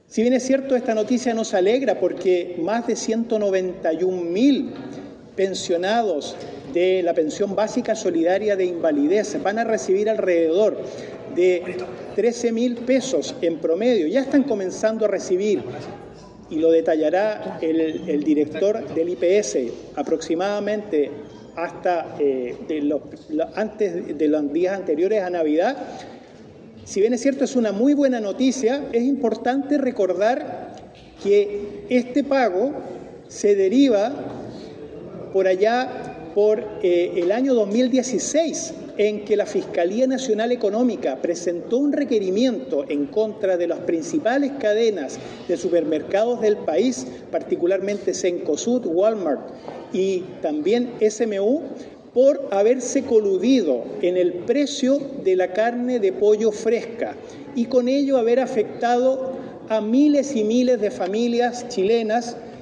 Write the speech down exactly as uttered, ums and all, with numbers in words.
Si bien es cierto, esta noticia nos alegra porque más de ciento noventa y un mil pensionados de la pensión básica solidaria de invalidez van a recibir alrededor de trece mil pesos en promedio. Ya están comenzando a recibir, y lo detallará el, el director del I P S, aproximadamente hasta eh, de los, antes de los días anteriores a Navidad. Si bien es cierto, es una muy buena noticia, es importante recordar que este pago se deriva por allá por eh, el año dos mil dieciséis, en que la Fiscalía Nacional Económica presentó un requerimiento en contra de las principales cadenas de supermercados del país, particularmente Cencosud, Walmart y también S M U, por haberse coludido en el precio de la carne de pollo fresca y con ello haber afectado a miles y miles de familias chilenas